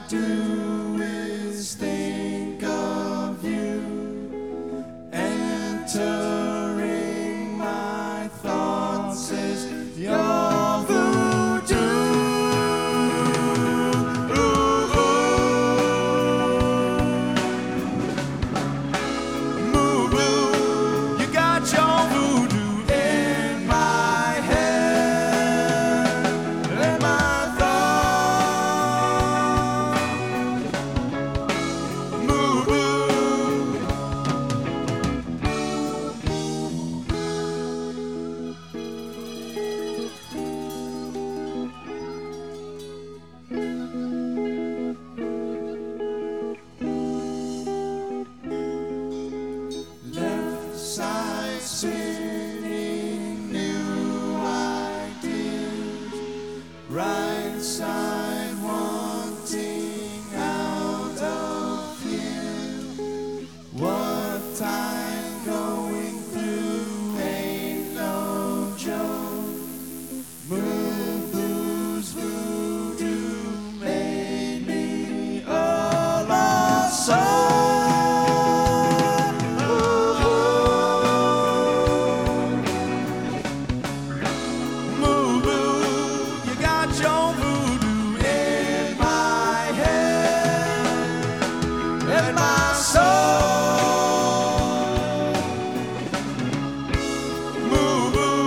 do is think of you. Entering my thoughts is your voodoo. Moo-boo, you got your voodoo in my head and my thoughts. Moo-boo. Left side singing new ideas, right side wanting out of here. What time going through ain't no joke. Moo-boo's voodoo made me a lost soul. Moo-boo, you got your voodoo in my head and my soul. Moo-boo.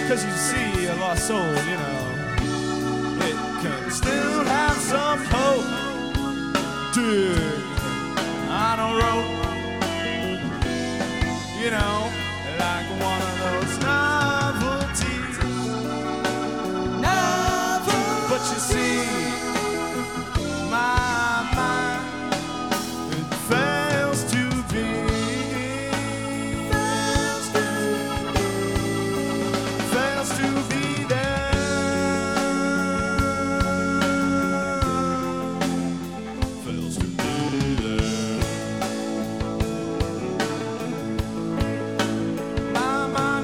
'cause you see a lost soul, you know, it can still have some hope. Dig on a rope, you know, like one of those novelties. But you see, my mind, it fails to be. Fails to be there. Fails to be there. My mind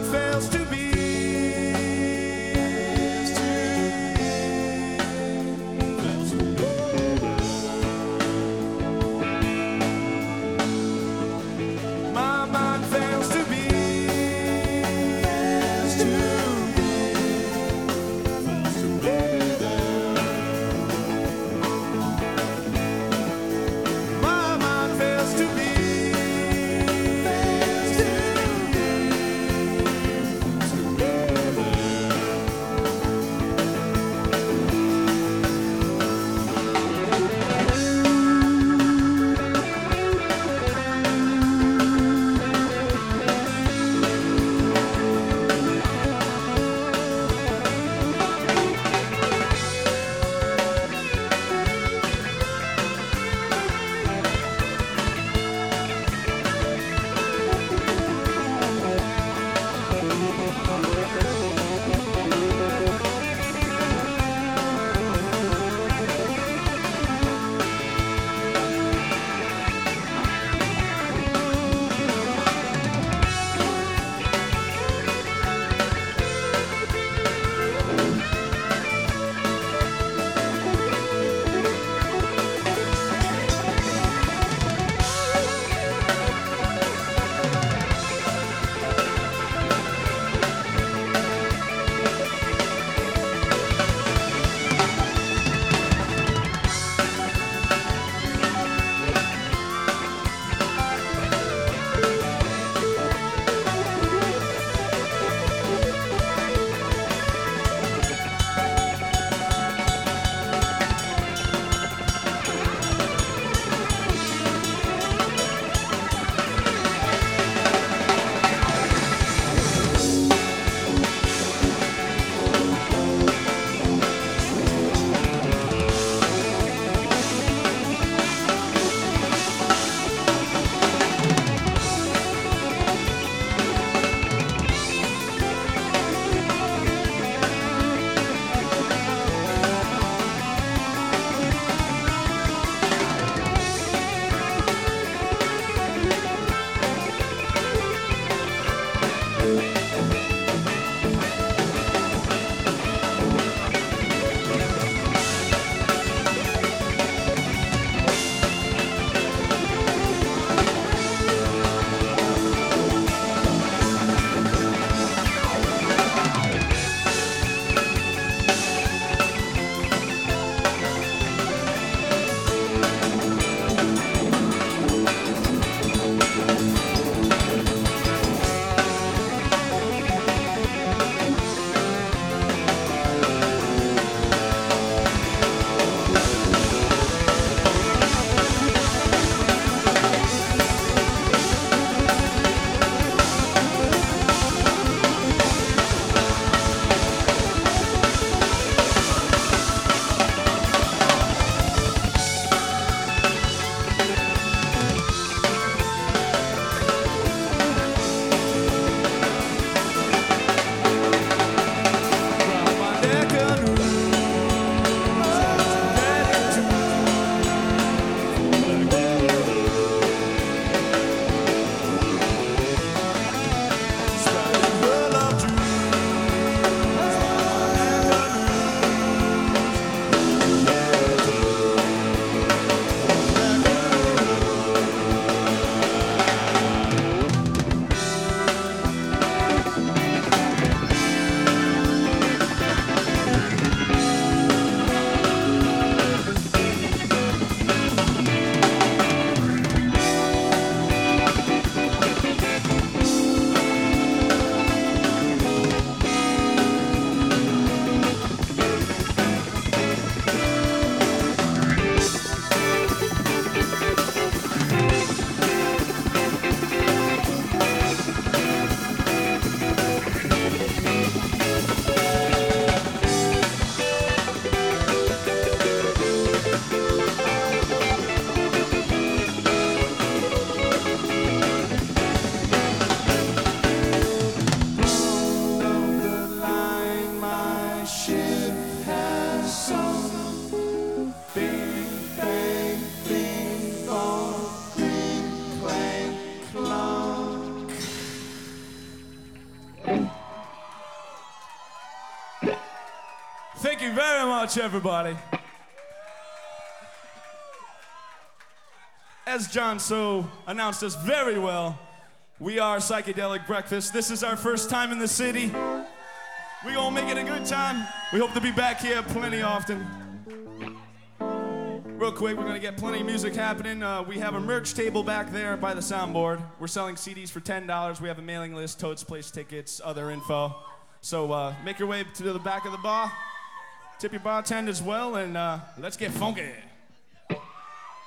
Thank you very much, everybody. As John so announced us very well, we are Psychedelic Breakfast. This is our first time in the city. We're gonna make it a good time. We hope to be back here plenty often. Real quick, we're gonna get plenty of music happening. We have a merch table back there by the soundboard. We're selling CDs for $10. We have a mailing list, Toad's Place tickets, other info. So make your way to the back of the bar. Tip your bartender as well, and let's get funky.